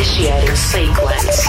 Initiating sequence.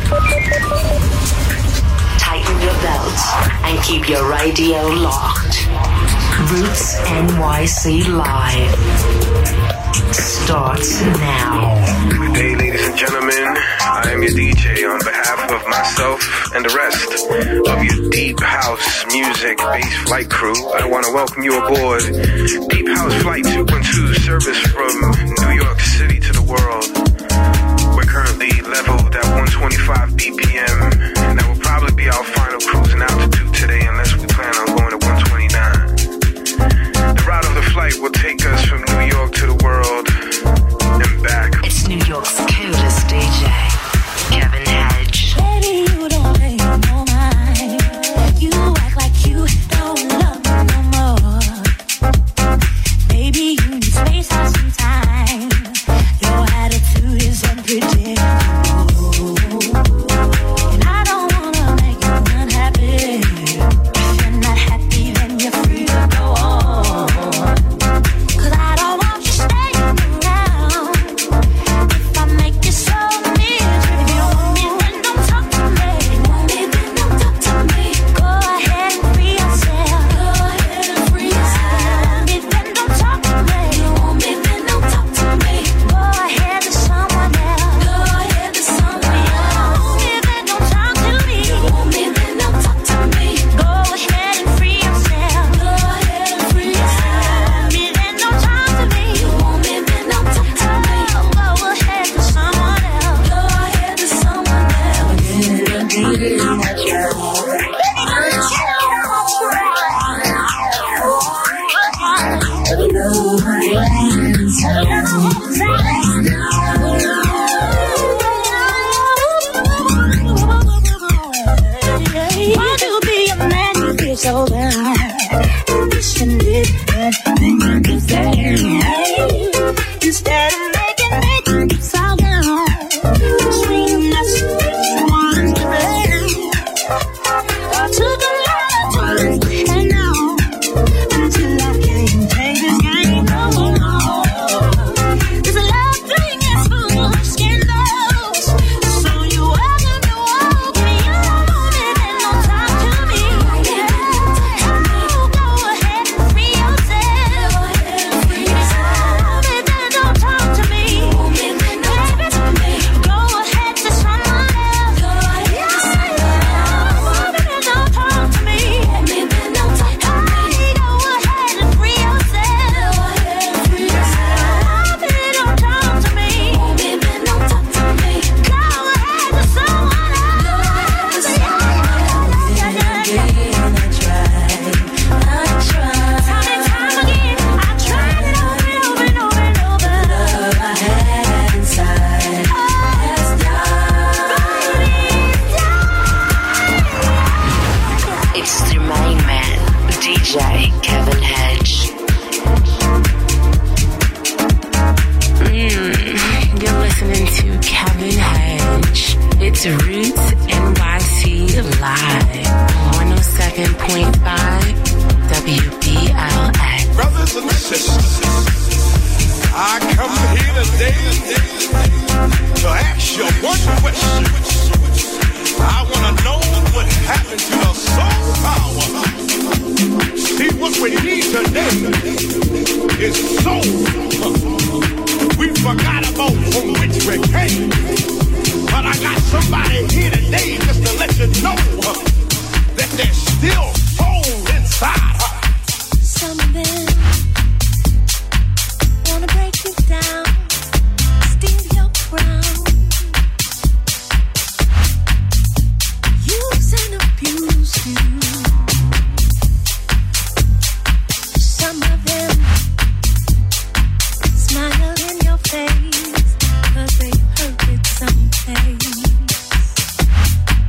Tighten your belts and keep your radio locked. Roots NYC Live starts now. Good day, ladies and gentlemen. I am your DJ on behalf of myself and the rest of your Deep House Music Bass Flight crew. I want to welcome you aboard Deep House Flight 212 service from New York City to the world. We're currently leveled at 125 BPM, and that will probably be our final cruising altitude today unless we plan on going to 129. The route of the flight will take us from New York to the world and back. It's New York's coolest DJ, Kevin Hedge. Baby, you don't pay no mind. You act like you don't love me no more. Baby, you need space or some time. Your attitude is unpredictable, and I don't wanna make you unhappy. If you're not happy, then you're free to go on. 'Cause I don't want you staying around. If I make you so miserable, if you don't want me, then don't talk to me. If you want me, then don't talk to me. Go ahead and free yourself. Go ahead and free yourself. If you want me, then don't talk to me. If you want me, then don't talk to me. Go ahead to someone else. Go ahead to someone else. If you want me, then don't talk to me. If you want me, then don't talk to me. Go ahead and free yourself. Go ahead and free yourself. If you want me, then don't talk to me. If you want me, then don't talk to me. Go ahead to someone else. Go ahead to someone else. Want to be a man you feel so bad. This and this and thing you can say. Instead of making it fall down, scream that's what you want to be. I took a lot of time and now until I can't take this game no more. This love thing is full of scandals, so you ever know me. You don't want me, then don't talk to me. Go ahead and free yourself. Then don't talk to me. Go ahead to someone else. Then don't talk to me. Go ahead and free yourself. Then don't talk to me. Go ahead to someone else. Time and time again, I tried it over and over and over and over. It's the main man, DJ Kevin Hedge. You're listening to Kevin Hedge. It's Roots NYC Live, 107.5 WBLX. Brothers and sisters, I come here today to ask you one question. I want to know what happened to the soul power. See, what we need today is soul. We forgot about from which we came. But I got somebody here today just to let you know that there's still soul inside. Some of them wanna break you down, steal your crown, use and abuse you. Some of them smile in your face 'cause they heard it someplace.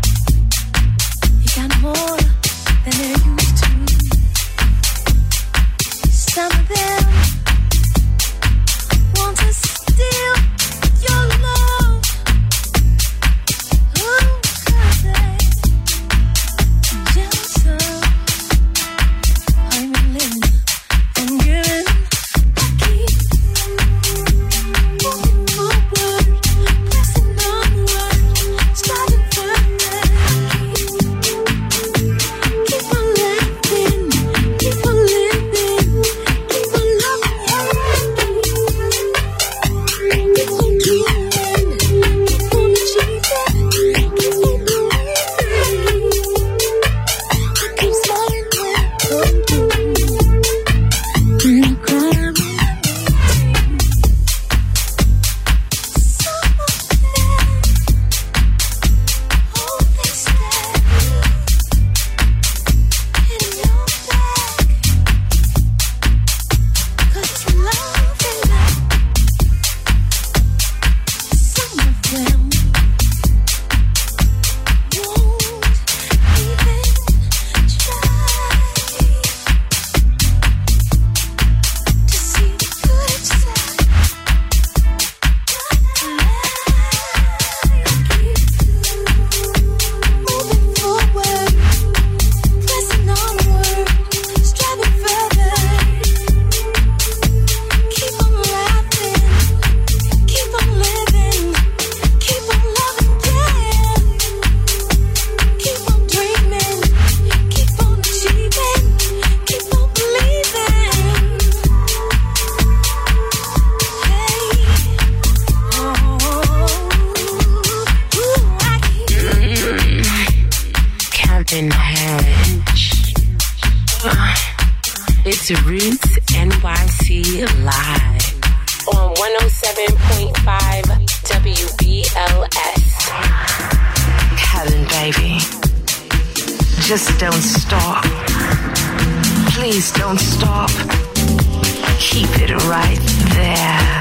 It's Roots NYC Live on 107.5 WBLS. Helen, baby, just don't stop. Please don't stop. Keep it right there.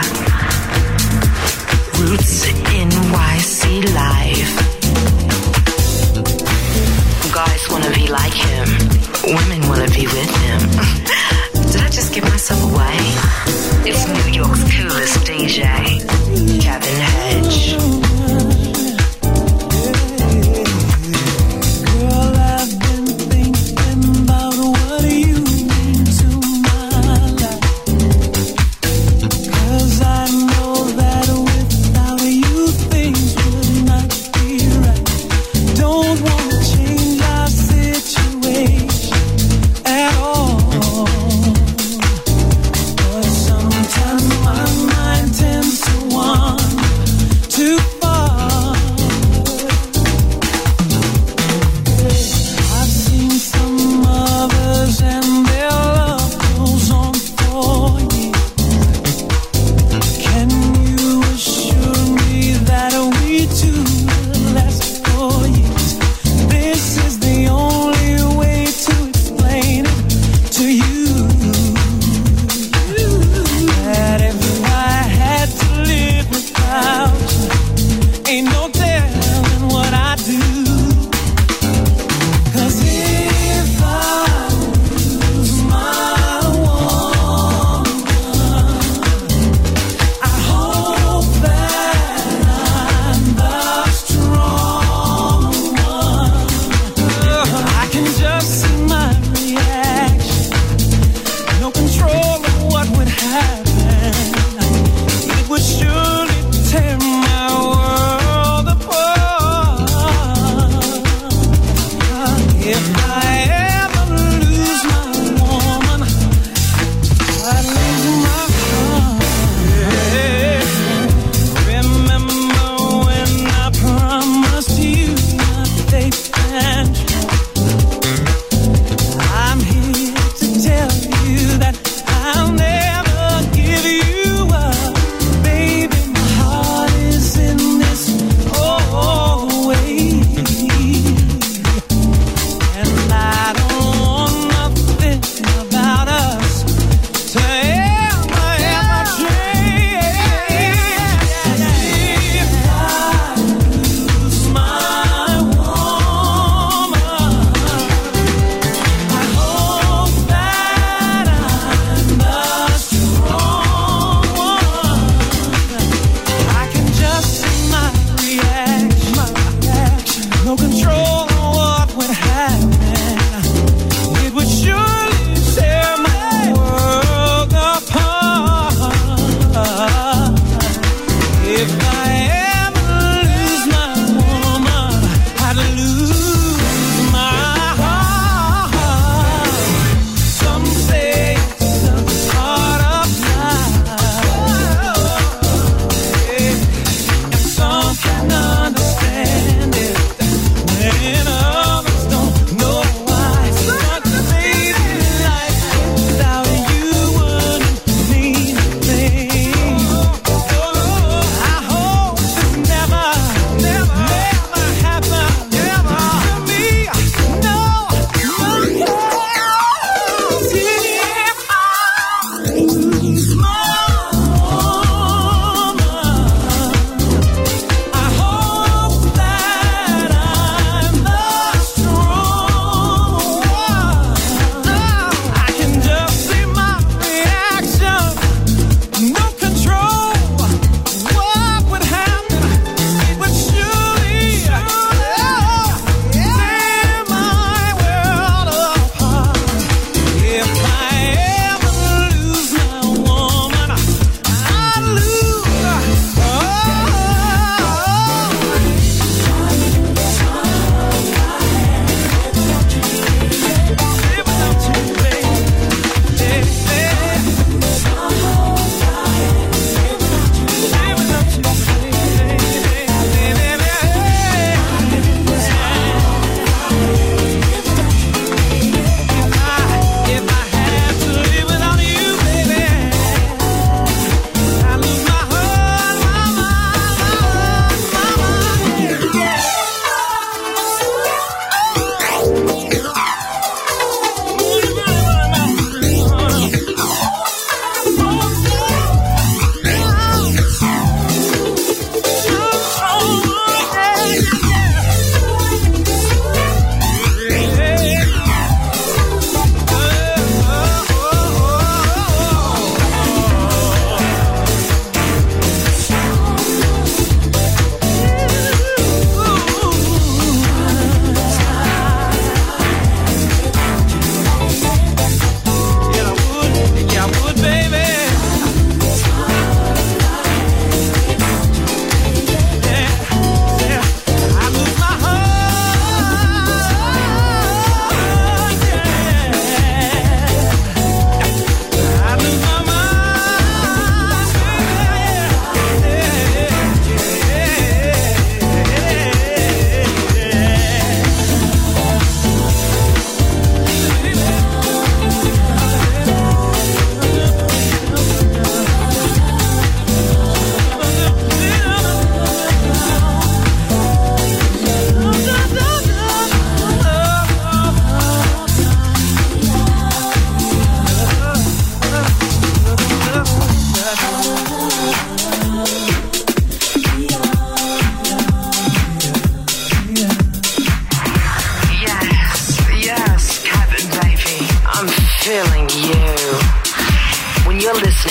Roots NYC Live. Guys wanna be like him. Women wanna be with him. Did I just give myself away? It's New York's coolest DJ, Kevin Hedge. Girl, I've been thinking about what you mean to my life. 'Cause I know that without you things would not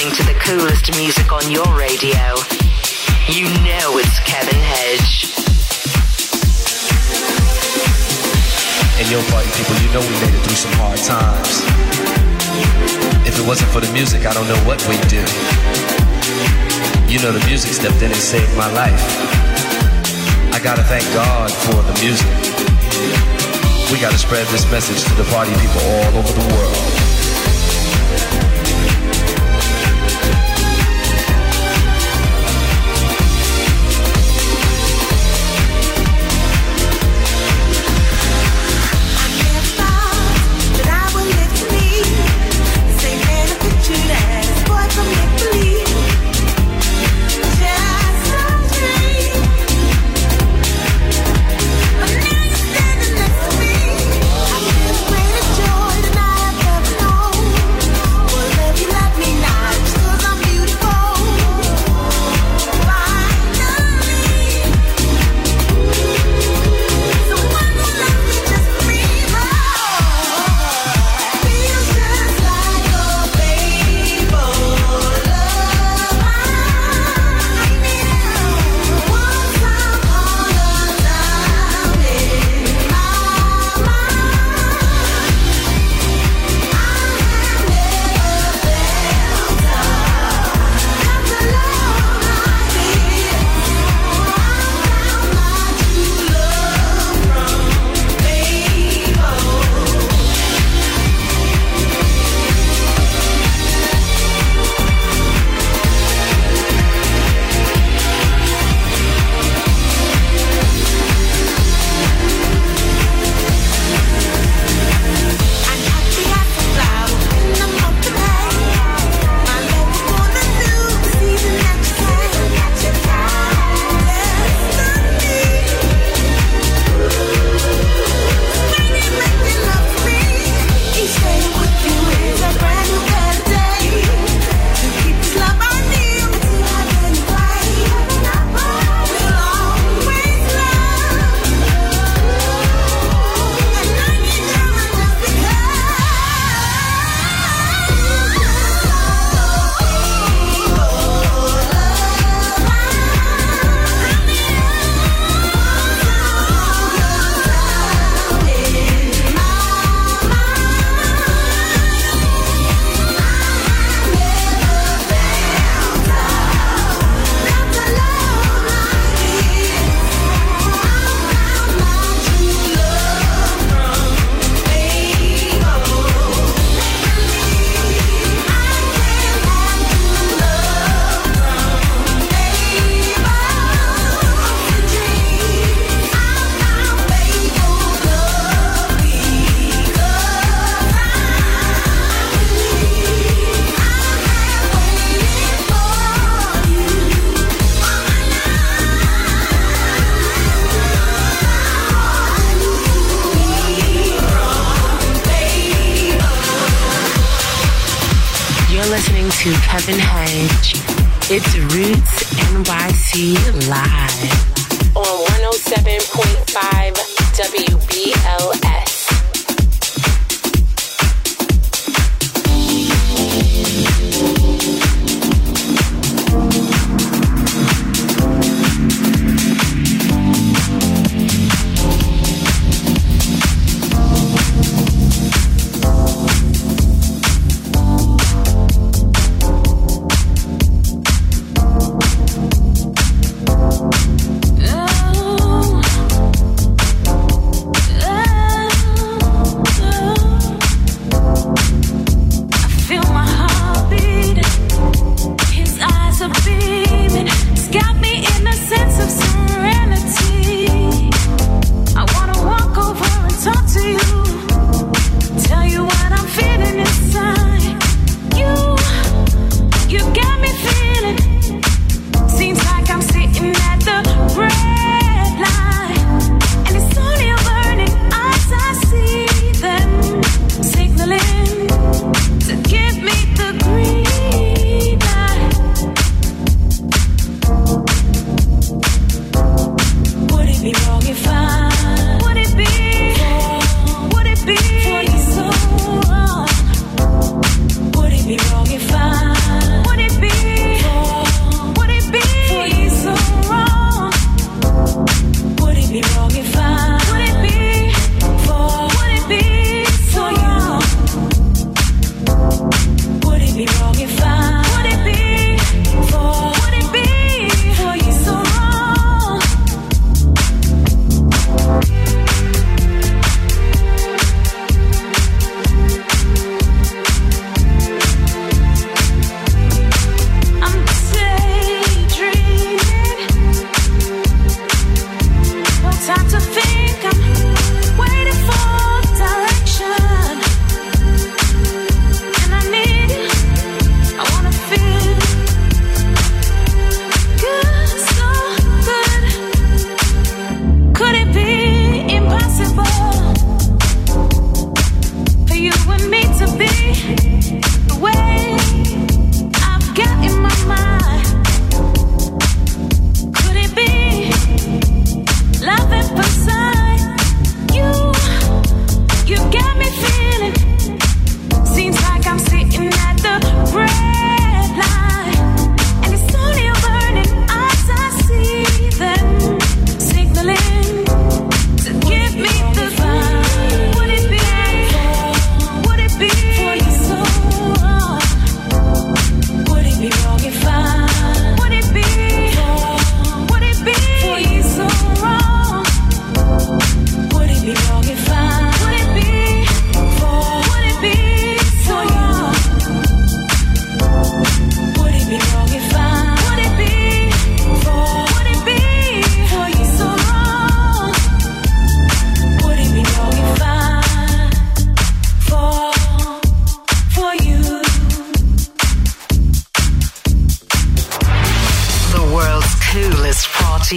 listening to the coolest music on your radio. You know it's Kevin Hedge. And yo, party people, you know we made it through some hard times. If it wasn't for the music, I don't know what we'd do. You know, the music stepped in and saved my life. I gotta thank God for the music. We gotta spread this message to the party people all over the world. To Kevin Hedge. It's Roots NYC Live on 107.5 WBLS. Oh,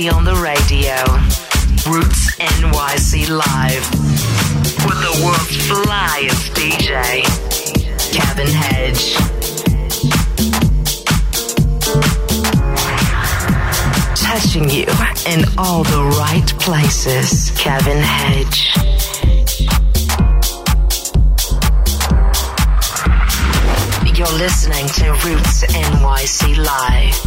only on the radio. Roots NYC Live. With the world's flyest DJ, Kevin Hedge. Touching you in all the right places, Kevin Hedge. You're listening to Roots NYC Live.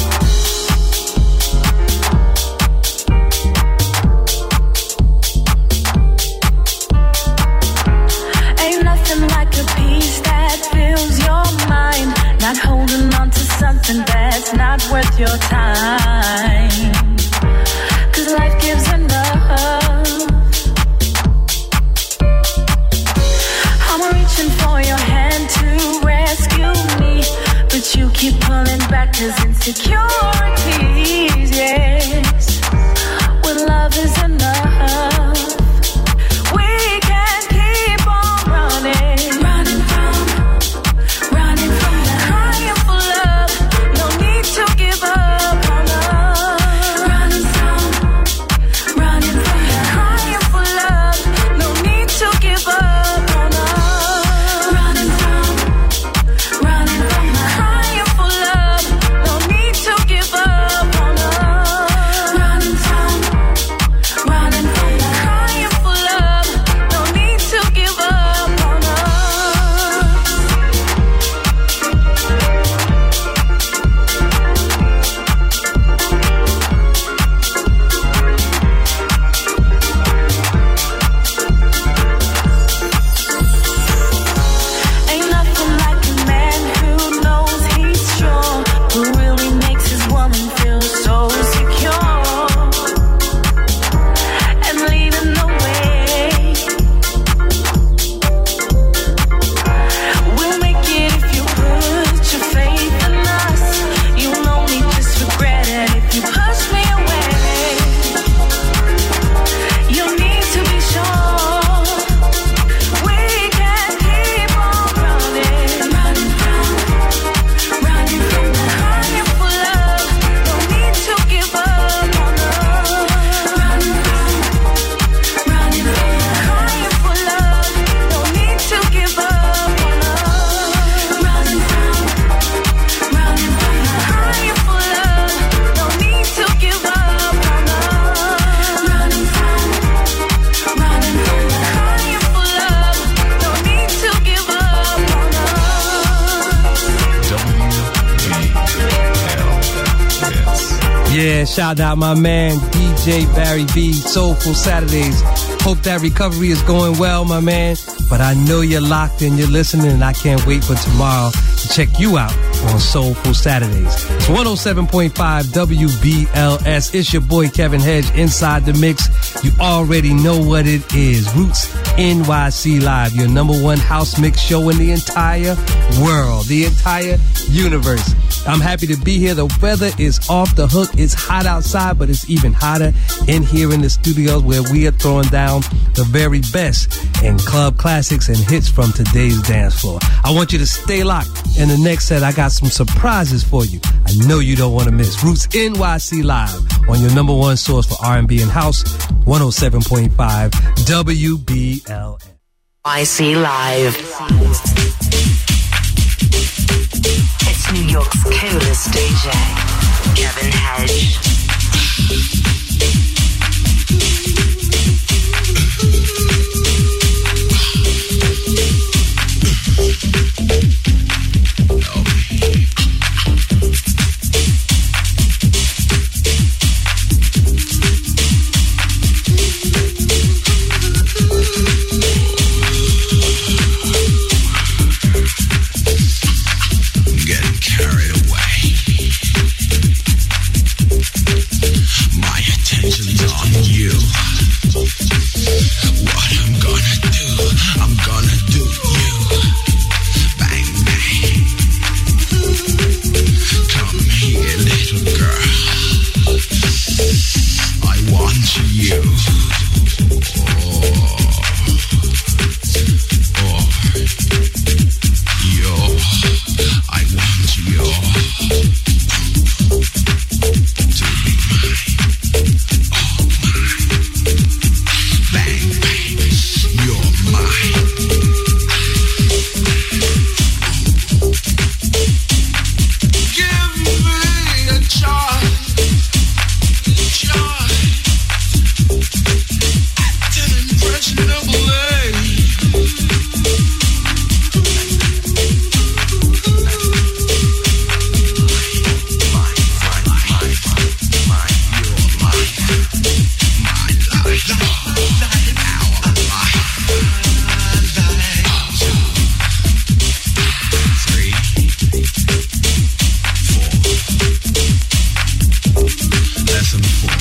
Like a peace that fills your mind, not holding on to something that's not worth your time. 'Cause life gives enough. I'm reaching for your hand to rescue me, but you keep pulling back 'cause insecurities, yes. When love is enough, we can keep on running. Running from the higher for love. No need to give up on love. Running from the higher for love. No need to give up on love. Running from the higher for love. No need to give up on love. Running from the higher for love. No need to give up on love. Ain't nothing like a man who knows he's sure, who really makes his woman feel so secure and leading the way. We'll make it if you put your faith in us. You'll only just regret it if you push me away. You need to be sure we can keep on running. Running from the higher for love. No need to give up on love. Running from the higher for love. No need to give up on love. Running from the higher for love. No need to give up on love. Running from the higher for love. No need to give up on love. Yeah, shout out my man DJ Barry B, Soulful Saturdays. Hope that recovery is going well, my man. But I know you're locked in, you're listening, and I can't wait for tomorrow to check you out on Soulful Saturdays. It's 107.5 WBLS. It's your boy Kevin Hedge inside the mix. You already know what it is. Roots NYC Live, your number one house mix show in the entire world, the entire universe. I'm happy to be here. The weather is off the hook. It's hot outside, but it's even hotter in here in the studios where we are throwing down the very best in club classics and hits from today's dance floor. I want you to stay locked. In the next set, I got some surprises for you. I know you don't want to miss Roots NYC Live on your number one source for R&B and house, 107.5 WBLN. NYC Live. It's New York's coolest DJ, Kevin Hedge. Getting carried away. to be mine.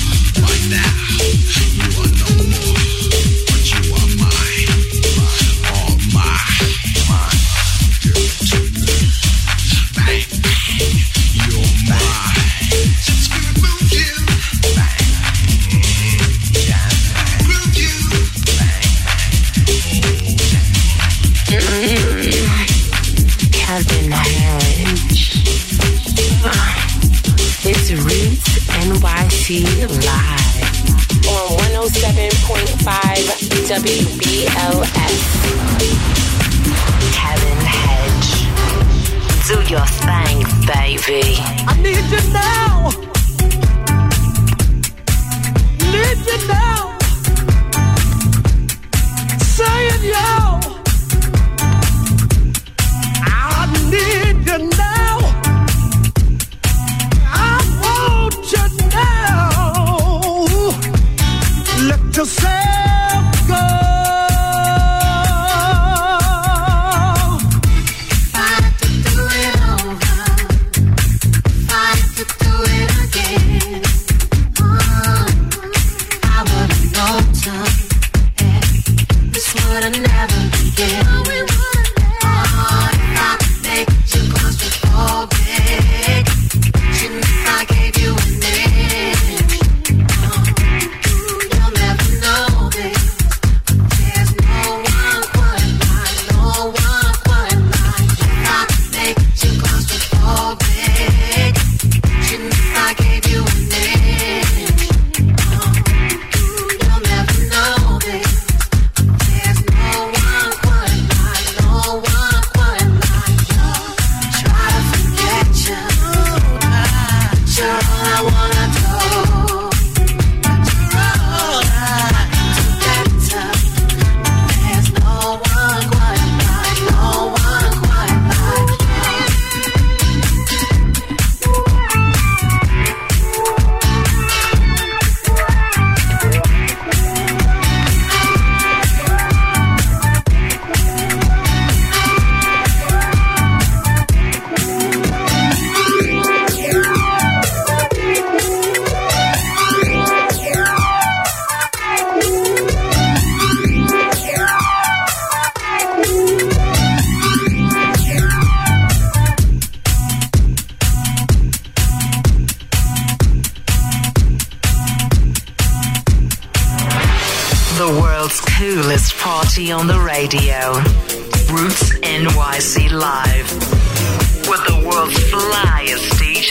On the radio, Roots NYC Live, with the world's flyest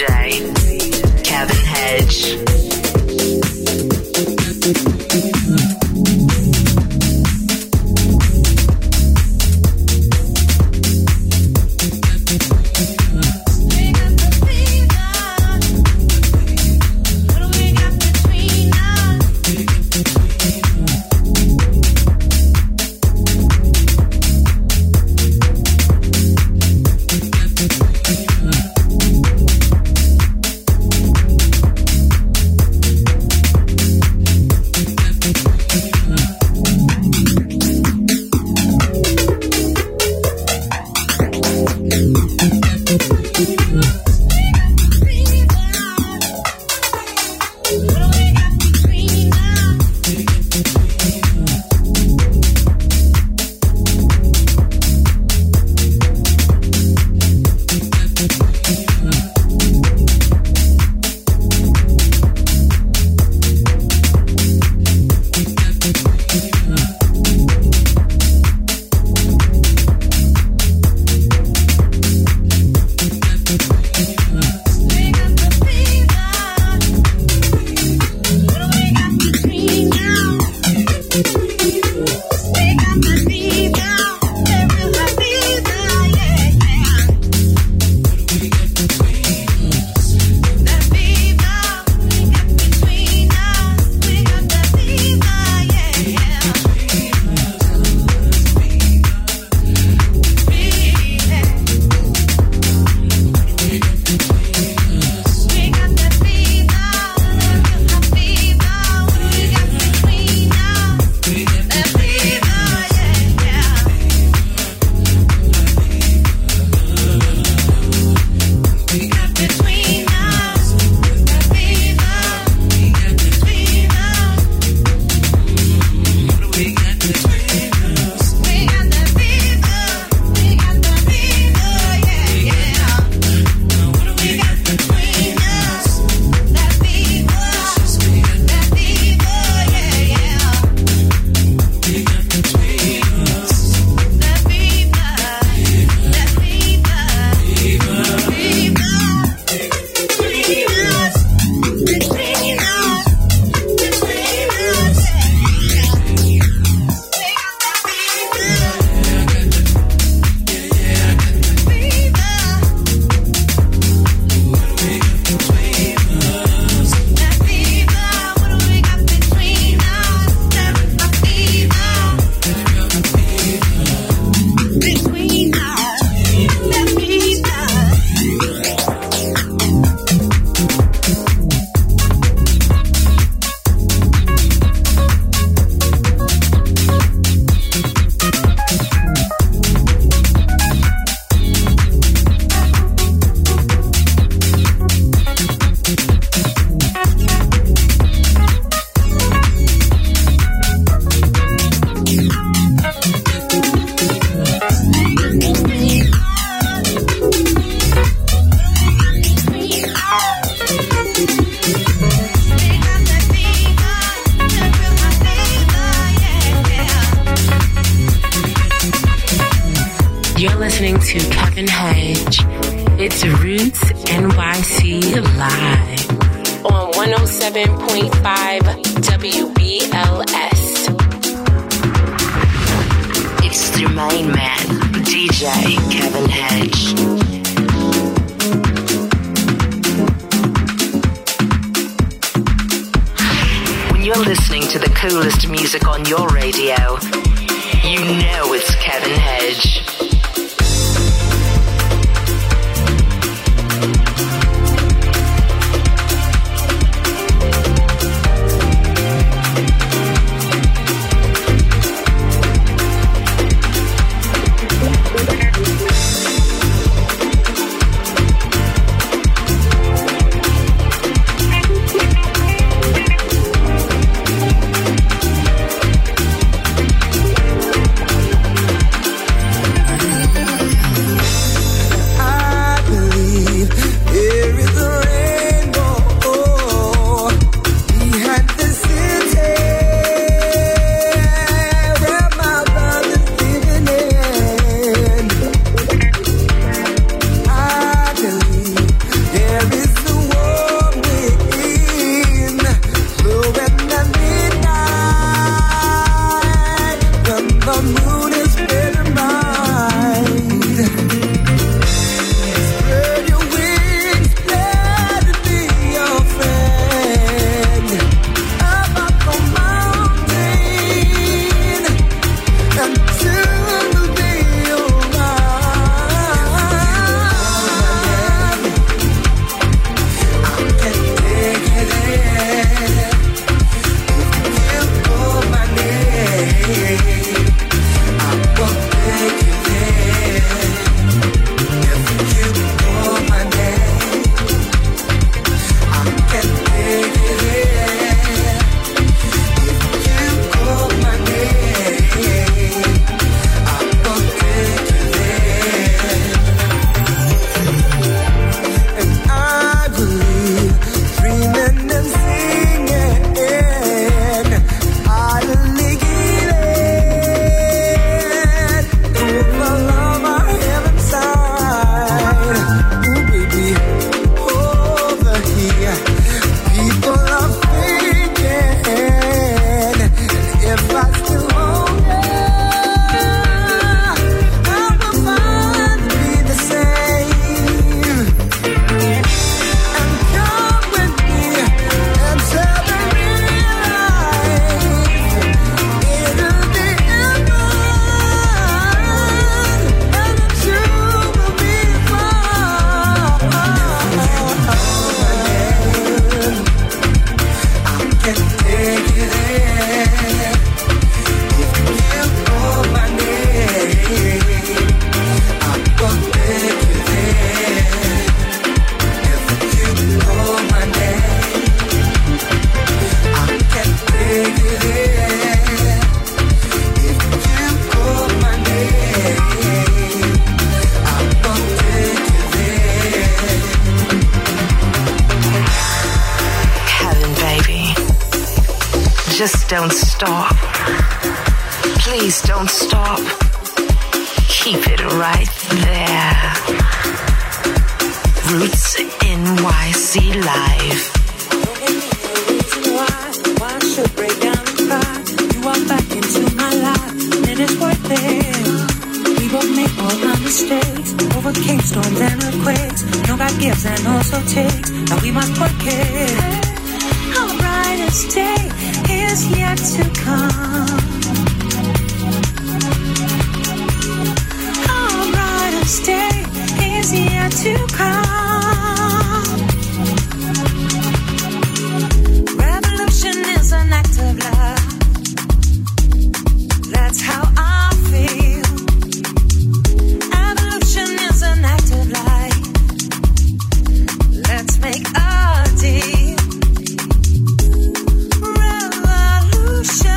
DJ, Kevin Hedge. listening to Kevin Hedge. It's Roots NYC Live on 107.5 WBLS. It's the main man, DJ Kevin Hedge. When you're listening to the coolest music on your radio, you know it's Kevin Hedge. Just don't stop. Please don't stop. Keep it right there. Roots NYC Live. Why I should break down and cry? You walk back into my life, and it's worth it. We both make all our mistakes, overcame storms and earthquakes. No God gives and also takes. Now we must work it. Our brightest day is yet to come. Our brightest day is yet to come. Revolution is an act of love. That's how I feel. Evolution is an act of life. Let's make a deal. Revolution.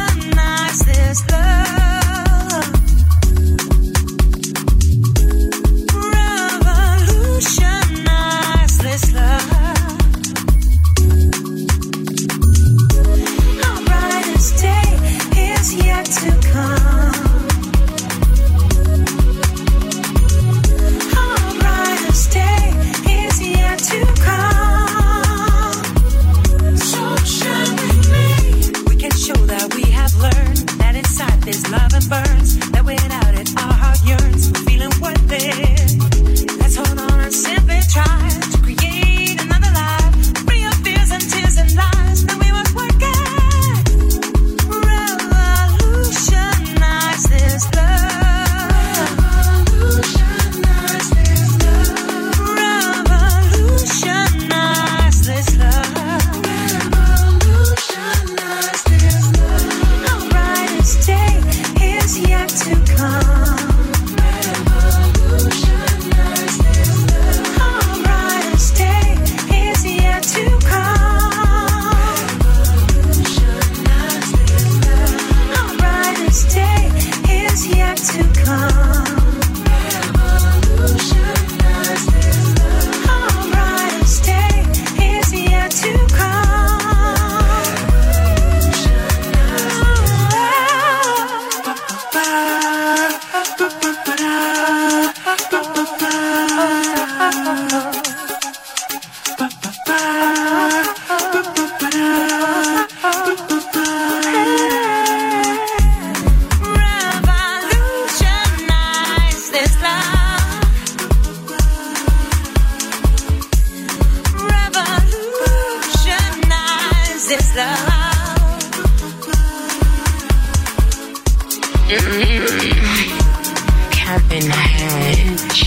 Kevin Hedge.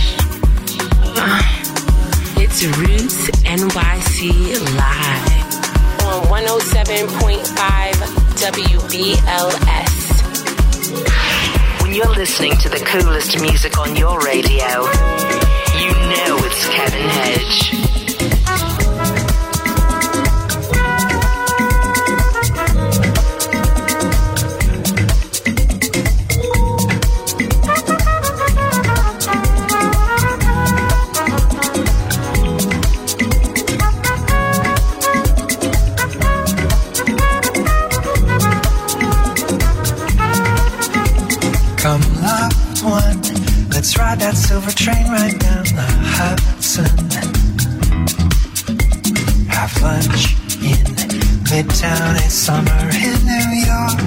It's Roots NYC Live on 107.5 WBLS. When you're listening to the coolest music on your radio, you know it's Kevin Hedge. Come, loved one, let's ride that silver train right down the Hudson. Have lunch in Midtown, it's summer in New York.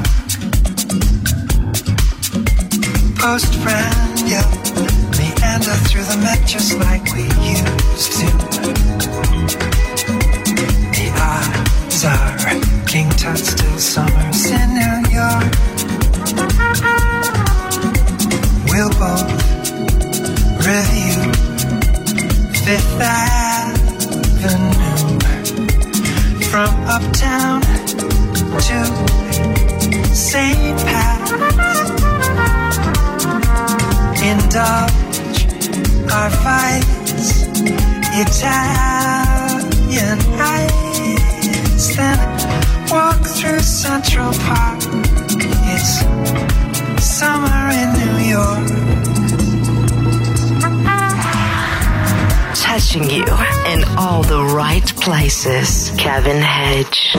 Post-Brandy, meander through the Met just like we used to. The odds are King Tut still summers in New York. We'll both review Fifth Avenue from uptown to St. Pat's. Indulge our vice, Italian ice, then walk through Central Park. It's summer in New York. Touching you in all the right places. Kevin Hedge.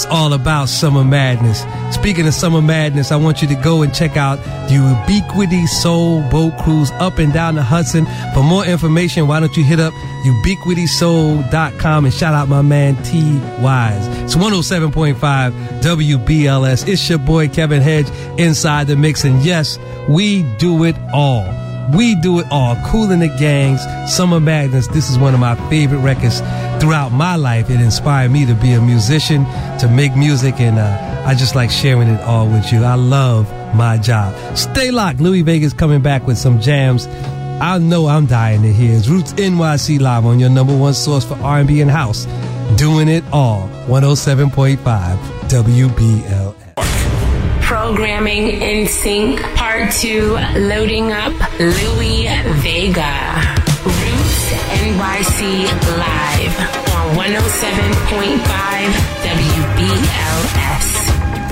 It's all about Summer Madness. Speaking of Summer Madness, I want you to go and check out the Ubiquity Soul Boat Cruise up and down the Hudson. For more information, why don't you hit up ubiquitysoul.com and shout out my man T Wise. It's 107.5 WBLS. It's your boy Kevin Hedge inside the mix. And yes, we do it all. We do it all. Kool and the Gang's Summer Madness. This is one of my favorite records throughout my life. It inspired me to be a musician, to make music, and I just like sharing it all with you. I love my job. Stay locked. Louis Vega's coming back with some jams I know I'm dying to hear. It's Roots NYC Live on your number one source for R&B and house. Doing it all. 107.5 WBLS. Programming in Sync, Part 2, loading up Louis Vega. Roots NYC Live on 107.5 WBLS.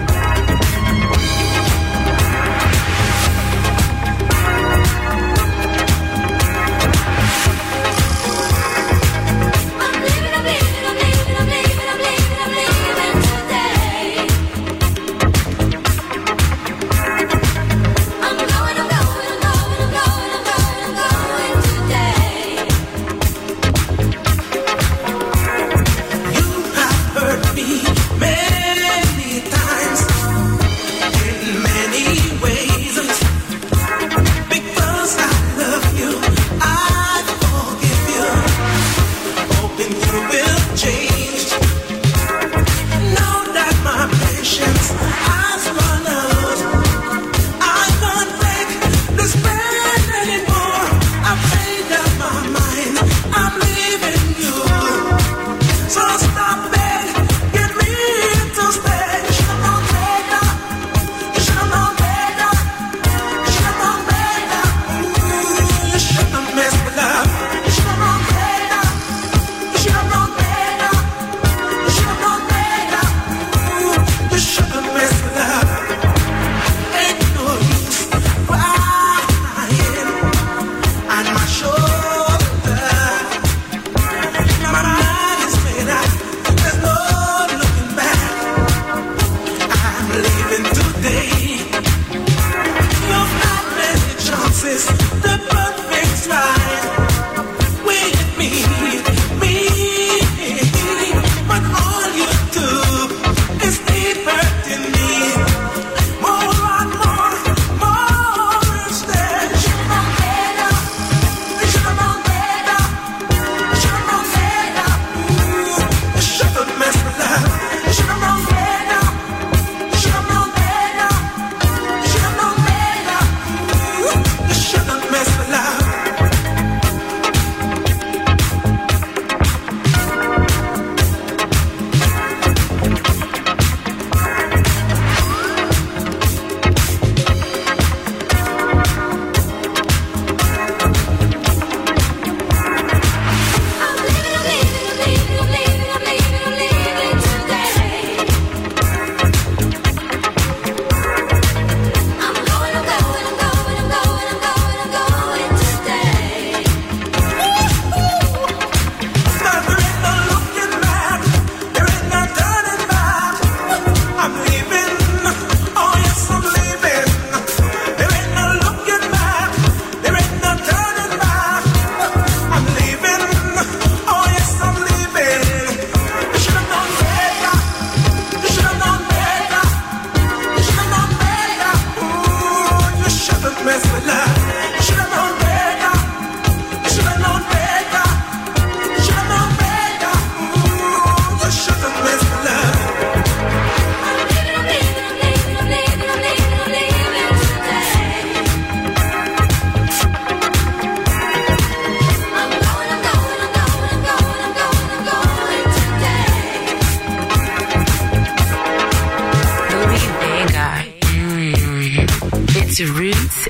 Roots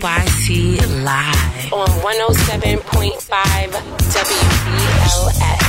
NYC Live on 107.5 WBLS.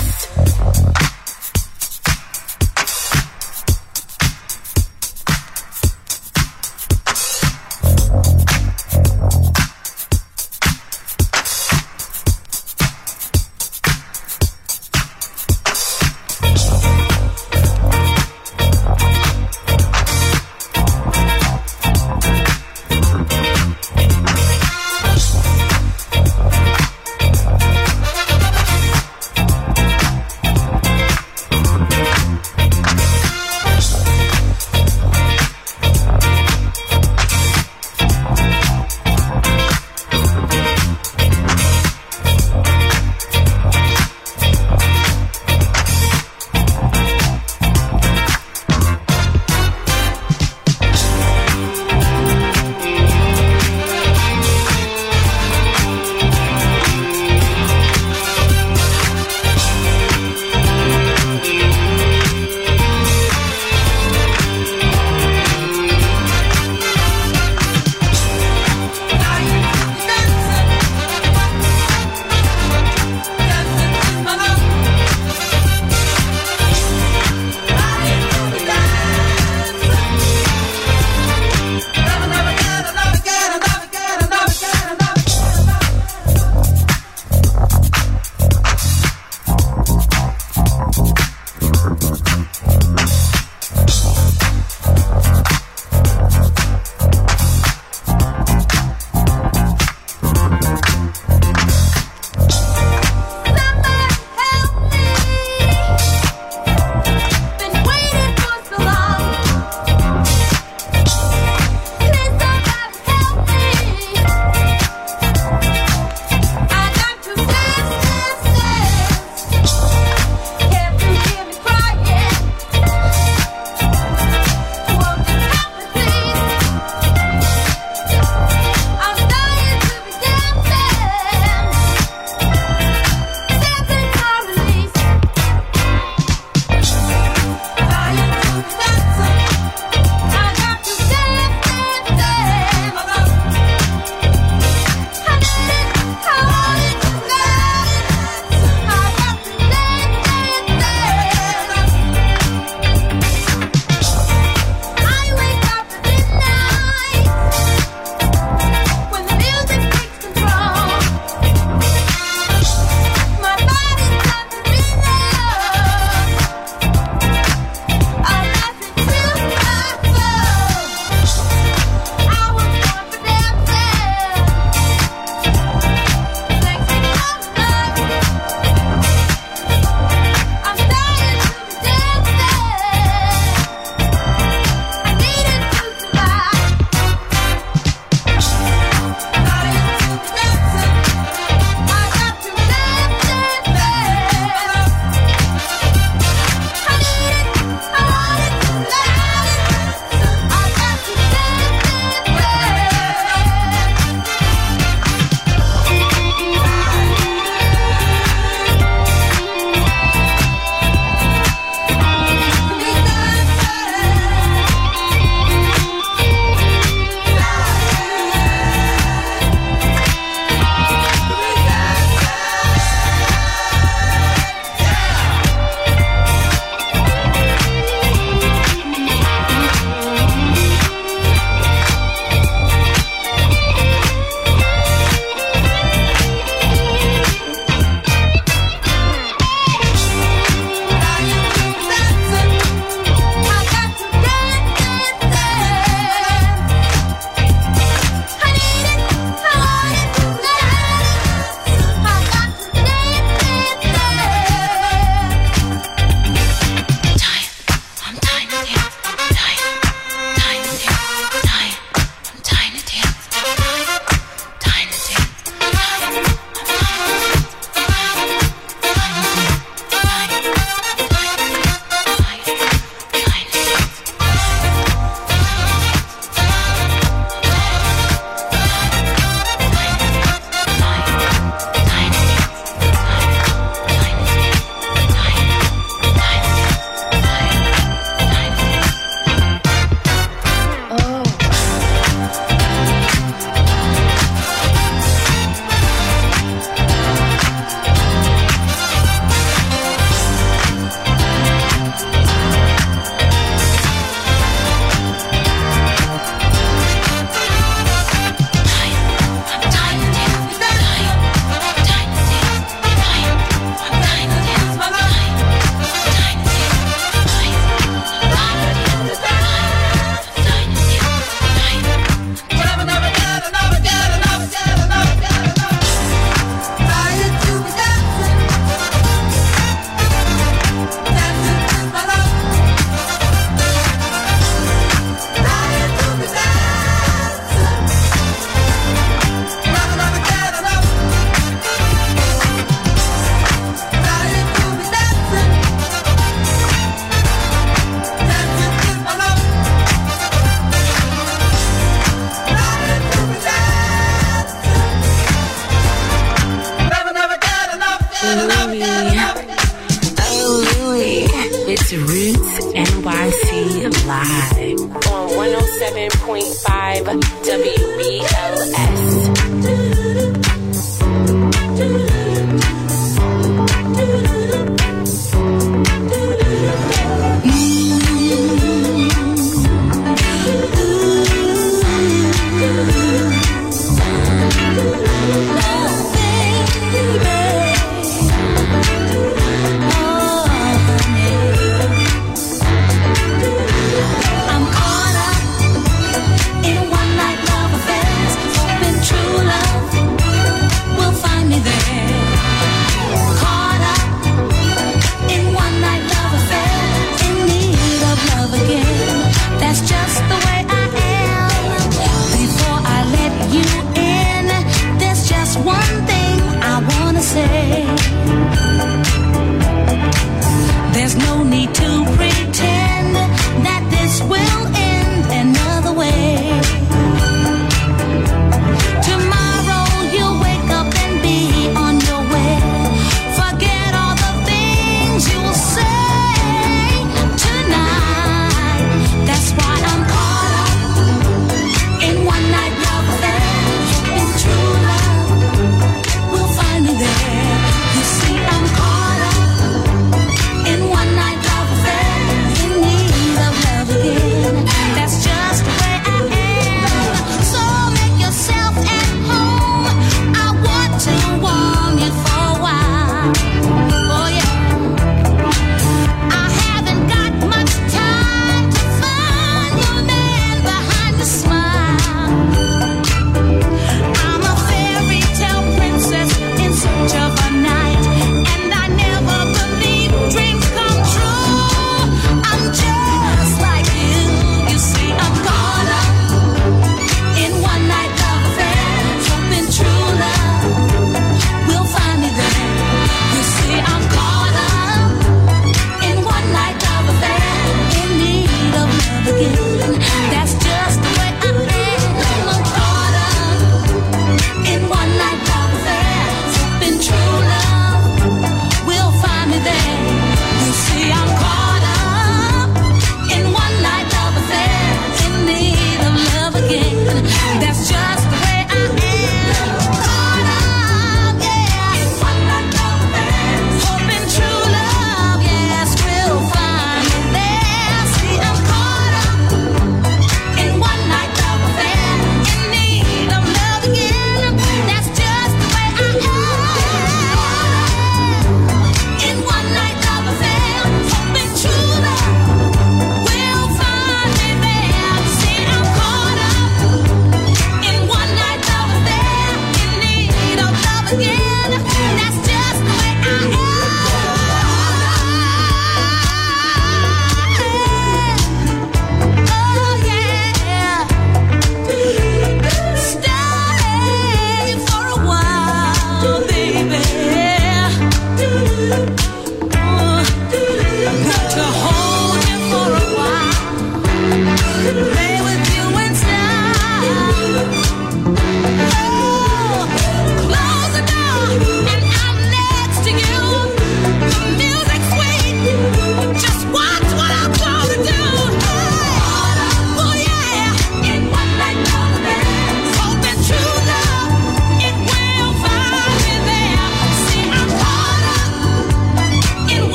It's Roots NYC Live on 107.5 WBLS. I'm caught up in one night love affairs, hoping true love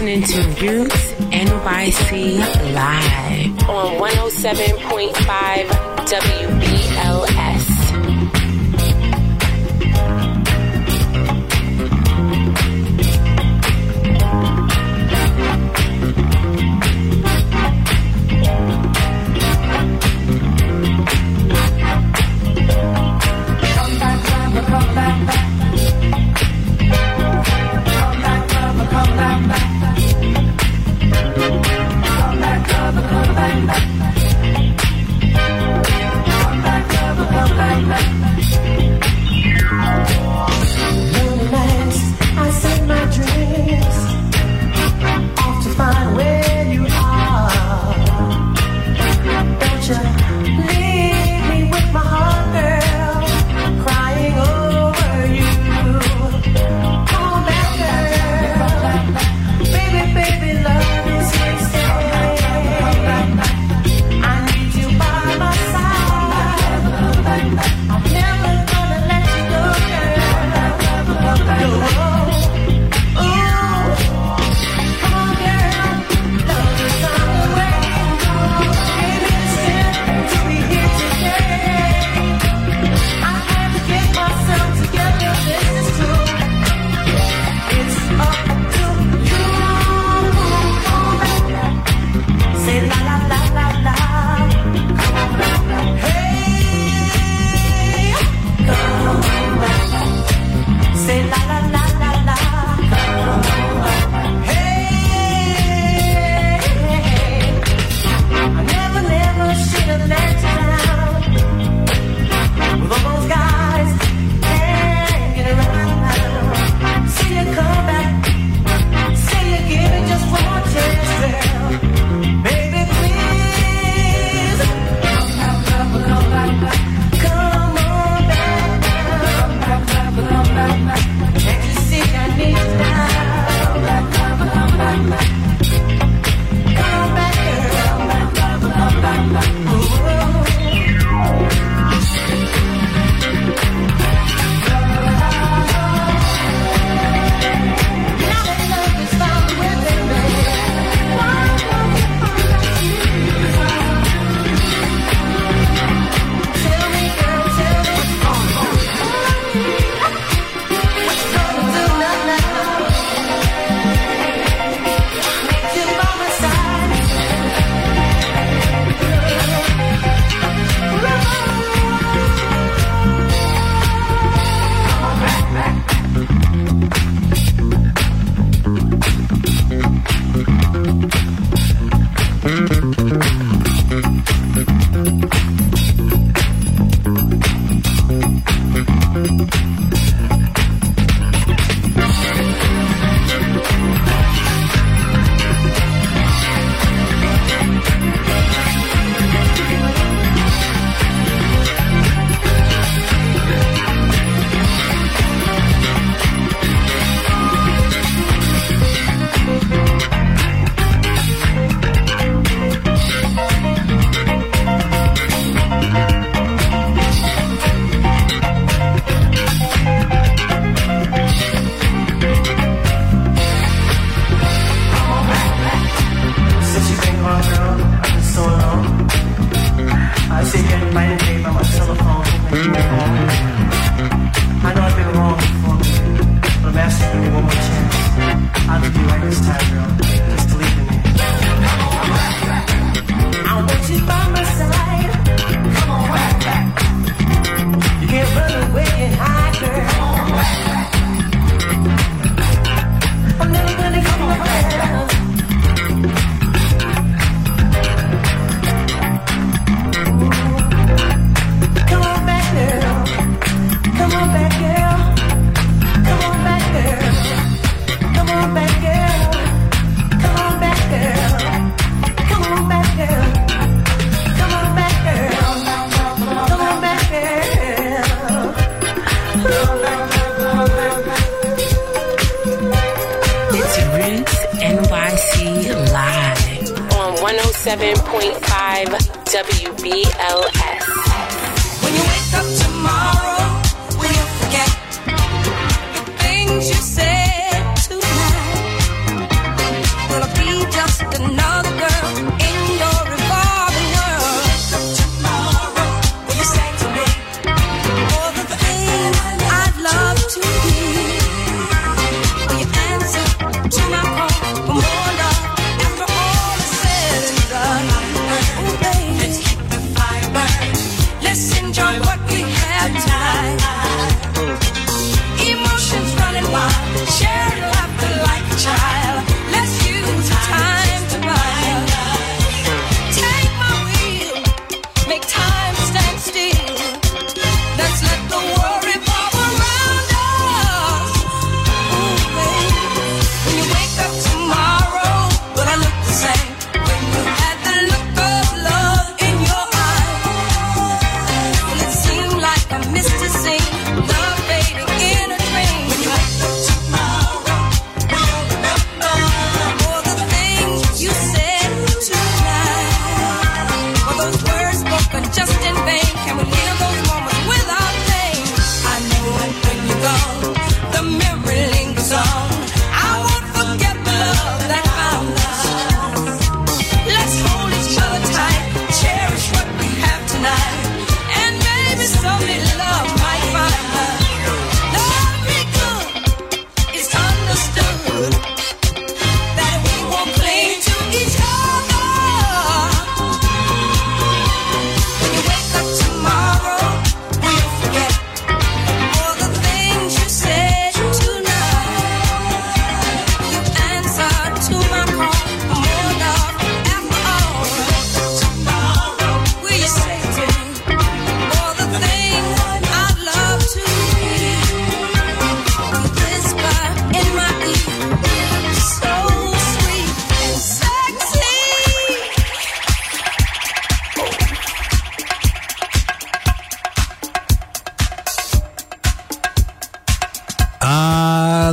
listening to Roots NYC live on 107.5 WBLS. live on 107.5 WBLS. When you wake up tomorrow, will you forget the things you said tonight?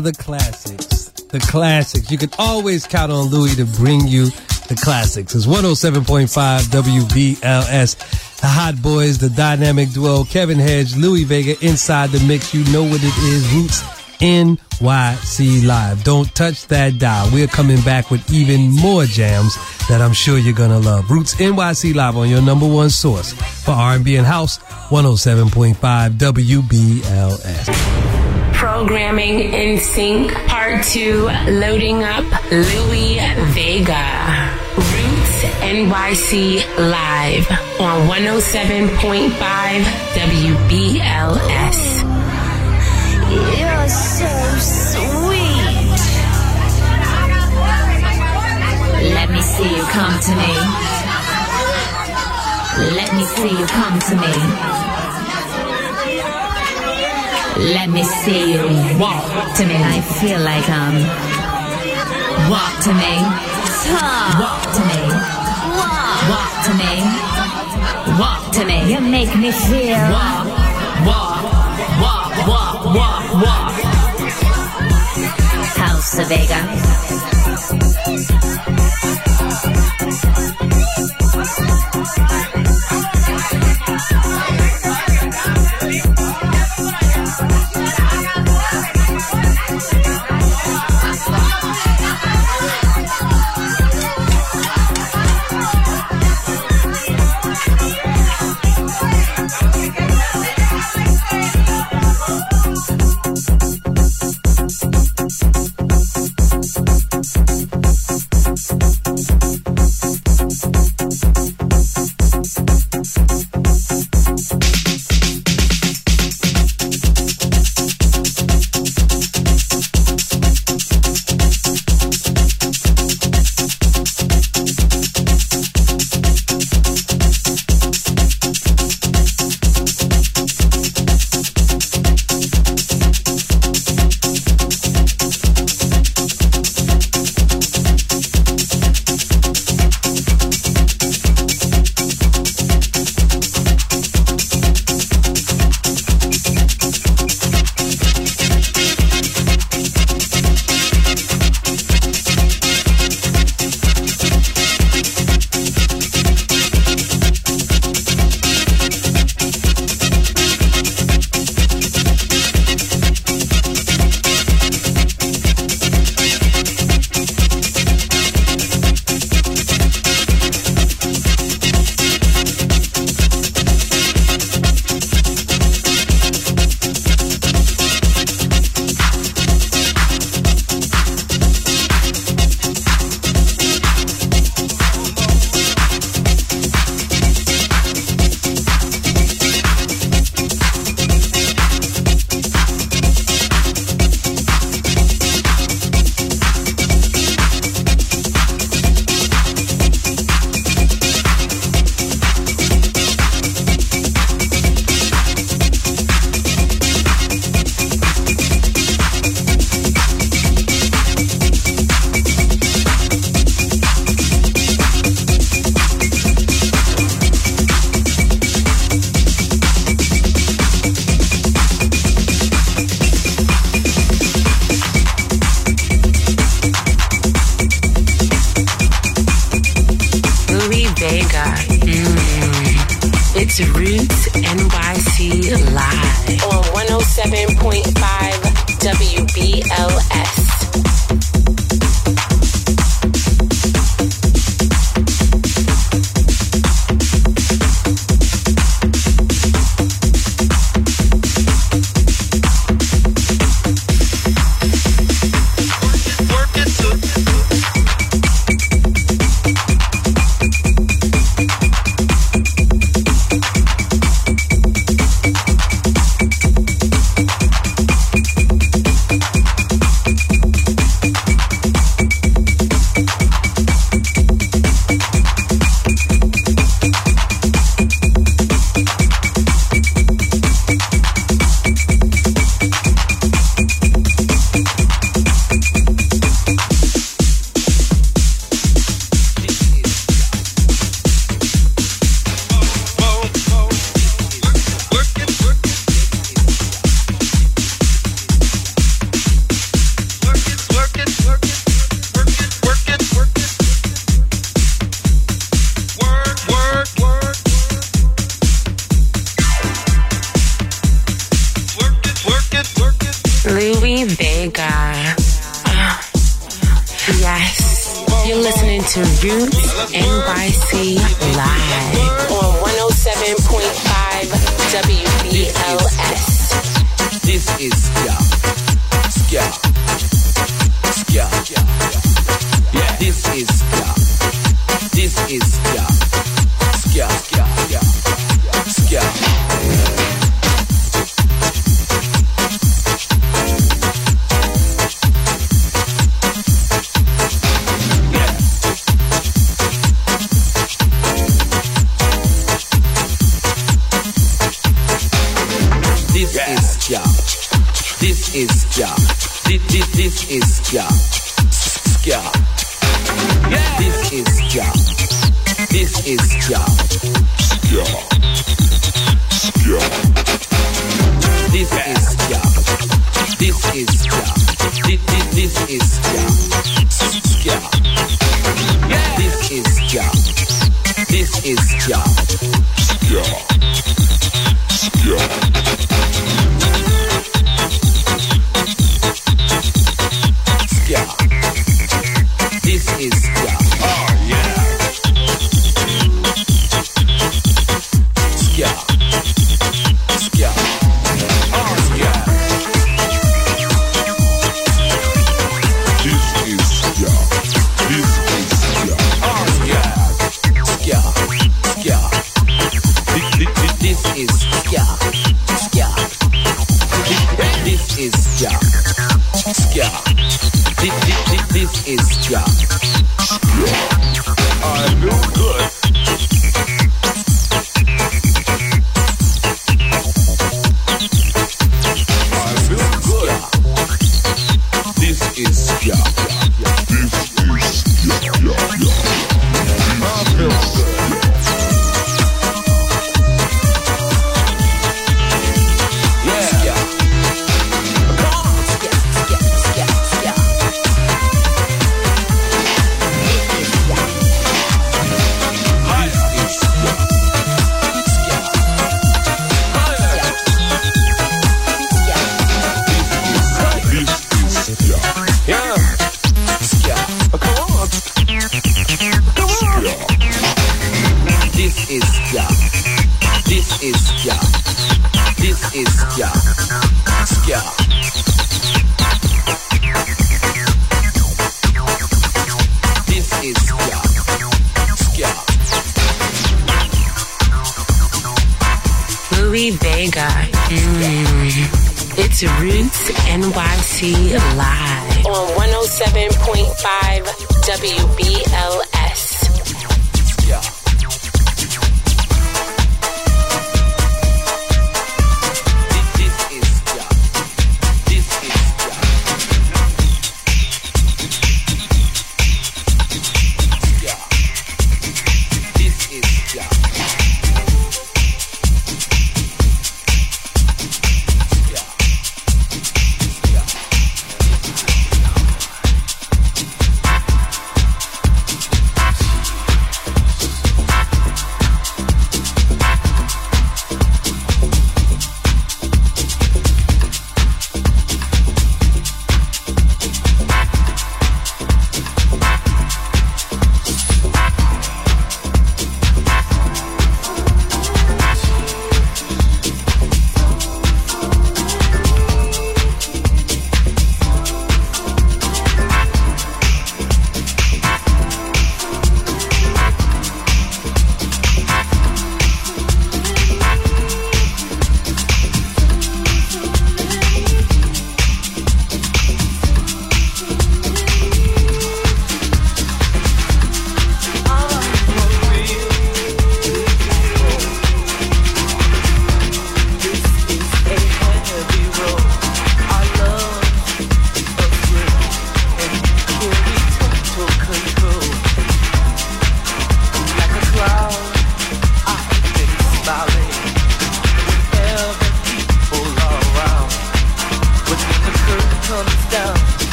the classics. The classics. You can always count on Louis to bring you the classics. It's 107.5 WBLS. The Hot Boys, the dynamic duo, Kevin Hedge, Louis Vega, inside the mix. You know what it is. Roots NYC Live. Don't touch that dial. We're coming back with even more jams that I'm sure you're gonna love. Roots NYC Live on your number one source for R&B and House, 107.5 WBLS. Programming in Sync Part 2, loading up Louis Vega. Roots NYC Live on 107.5 WBLS. You're so sweet. Let me see you come to me. Let me see you come to me. Let me see you walk to me. I feel like walk to me. Walk to me. Walk to me. Walk to me. You make me feel walk, walk, walk, walk, walk, walk. House of Vega. It's Roots NYC Live on 107.5 WBLS. It's Roots NYC Live on 107.5 WBLS. This is Ska. Yeah, this is Ska. This is Ska. This is Ska. This is Ska. Ska. Yeah. This is Ska. This is Ska. Ska. Ska. This is Ska. This is Ska. This is Ska. Ska. Yeah. This is Ska. This is Ska. Ska. Ska. This is Ska. Oh yeah. Ska. Ska. Oh yeah. This is Ska. This is Ska. Oh yeah. Ska. Ska. This is Ska. Ska. This is Ska. Ska. This is Ska. I feel good. I feel good. This is Ska. This is Ska. I feel good. Louis Vega. It's Roots NYC Live on 107.5 WBLS.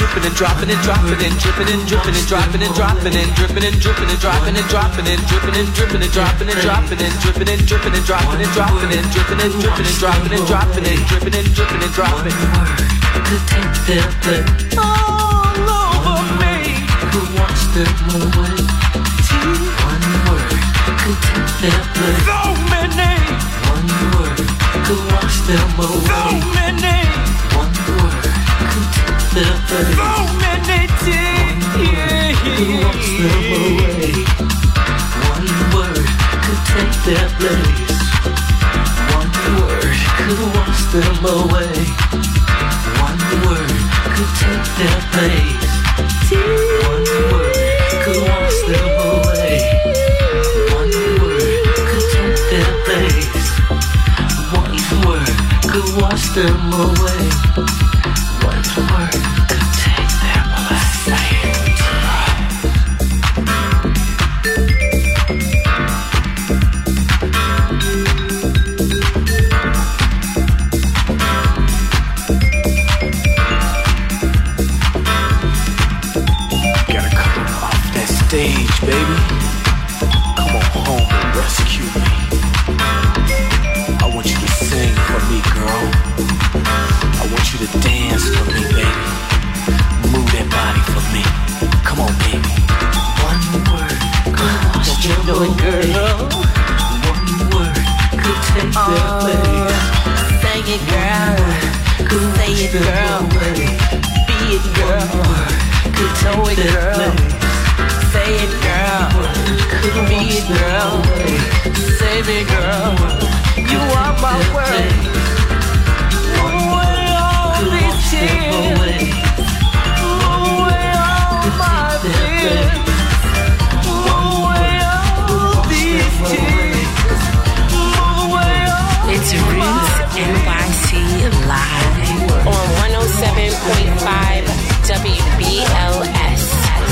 dripping and dropping and dropping and dripping and dripping and dropping and dropping and dripping and dripping and dropping and dropping and dripping and dripping and dropping and dropping and dripping and dripping and dropping and dropping and dripping and dripping and dropping and dropping and dripping and dripping and dropping. Could take their place all over me. Could wash them away. One word could take their place. So many. One word could wash them away. So many. One word could take their place. So many things. Could wash them away. One word could take their place. One word could wash them away. One word could take their place. One word could wash them away. One word could take their place. One word could wash them away. One word could take their place. Stage, baby. Come on home and rescue me. I want you to sing for me, girl. I want you to dance for me, baby. Move that body for me. Come on, baby. One word could wash them away. Girl. One word could take their place. Sing it, girl. Say it, girl. Be it, girl. Know it, girl. Say it, girl. Be it, girl. Save it, girl. You are my world. Away all these tears. Away all my fears. Away all these tears. Away all. It's Roots NYC Live on 107.5 WBLS.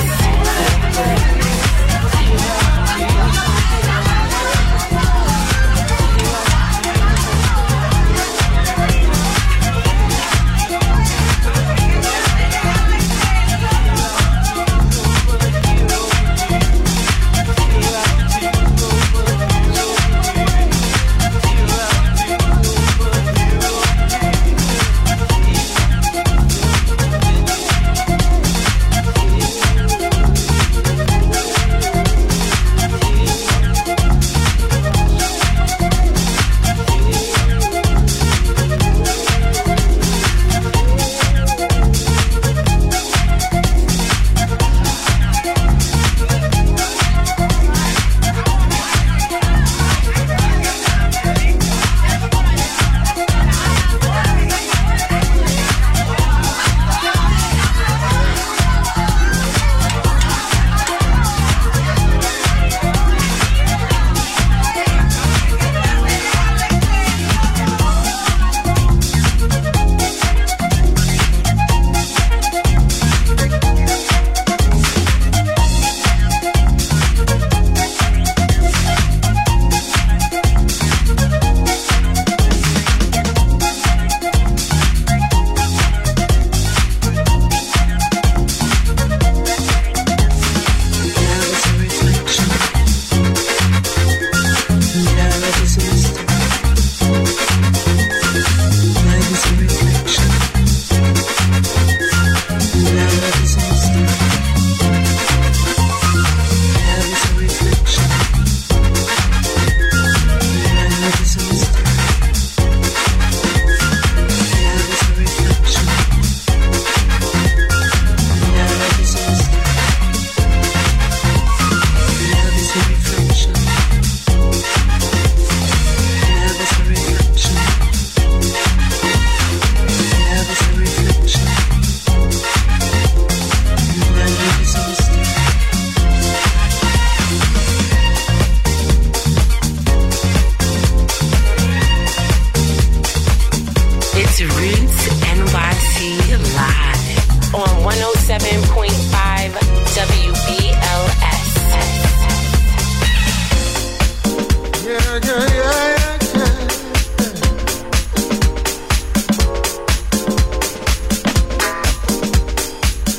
Yeah. 107.5 WBLS.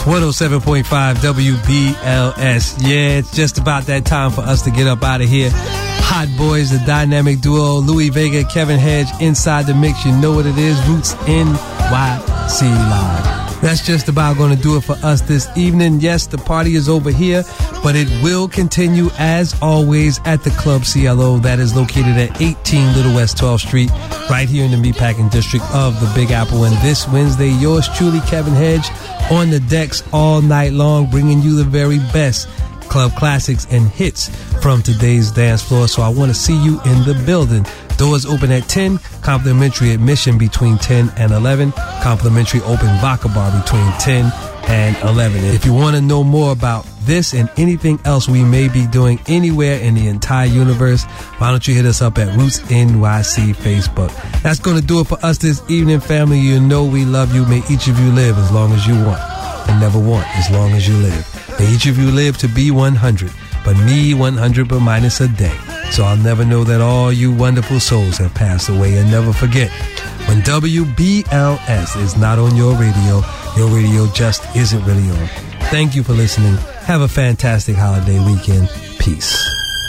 107.5 WBLS. Yeah, it's just about that time for us to get up out of here. Hot Boys, the dynamic duo, Louis Vega, Kevin Hedge, inside the mix. You know what it is, Roots NYC Live. That's just about going to do it for us this evening. Yes, the party is over here, but it will continue as always at the Club CLO that is located at 18 Little West 12th Street, right here in the Meatpacking District of the Big Apple. And this Wednesday, yours truly, Kevin Hedge, on the decks all night long, bringing you the very best club classics and hits from today's dance floor. So I want to see you in the building. Doors open at 10, complimentary admission between 10 and 11, complimentary open vodka bar between 10 and 11. If you want to know more about this and anything else we may be doing anywhere in the entire universe, why don't you hit us up at Roots NYC Facebook. That's going to do it for us this evening, family. You know we love you. May each of you live as long as you want and never want as long as you live. May each of you live to be 100, but me 100 but minus a day. So I'll never know that all you wonderful souls have passed away. And never forget, when WBLS is not on your radio just isn't really on. Thank you for listening. Have a fantastic holiday weekend. Peace.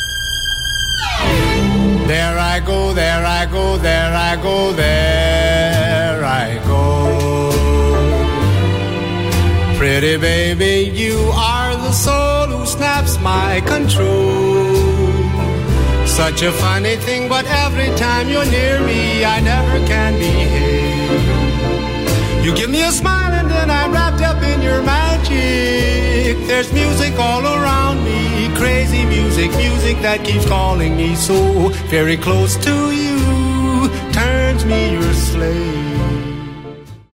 There I go, there I go, there I go, there I go. Pretty baby, you are the soul who snaps my control. Such a funny thing, but every time you're near me, I never can behave. You give me a smile and then I'm wrapped up in your magic. There's music all around me, crazy music, music that keeps calling me so very close to you, turns me your slave.